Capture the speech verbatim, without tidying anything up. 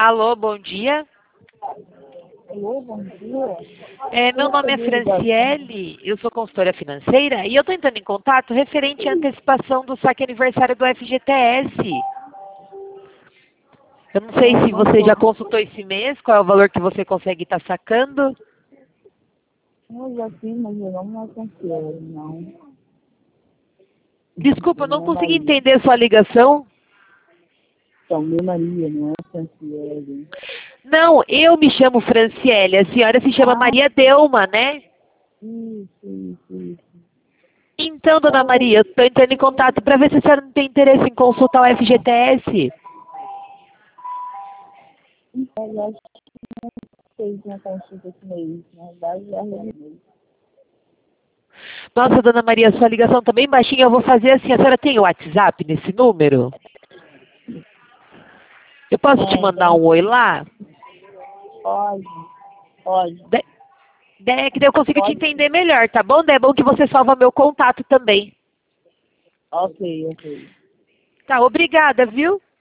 Alô, bom dia. Alô, bom dia. É, meu nome é Franciele, eu sou consultora financeira e eu estou entrando em contato referente à antecipação do saque aniversário do F G T S. Eu não sei se você já consultou esse mês, qual é o valor que você consegue estar sacando. Eu já fiz, mas eu não me aconselho, não. Desculpa, eu Meu não nome é consegui Maria. entender sua ligação. Então, meu Maria, não é Franciele. Não, eu me chamo Franciele, a senhora se chama Ah, Maria Delma, né? isso, isso, isso. Então, dona Maria, eu estou entrando em contato para ver se a senhora não tem interesse em consultar o F G T S. Então, eu acho que fez uma consulta esse mês. Na verdade, já resolvi. Nossa, dona Maria, sua ligação está bem baixinha. Eu vou fazer assim. A senhora tem o WhatsApp nesse número? Eu posso te Tem, mandar tem um oi sim. lá? Pode, pode. De- de- que daí eu consigo te Pode sim. entender melhor, tá bom? Daí é bom que você salva meu contato também. Ok, ok. Tá, obrigada, viu?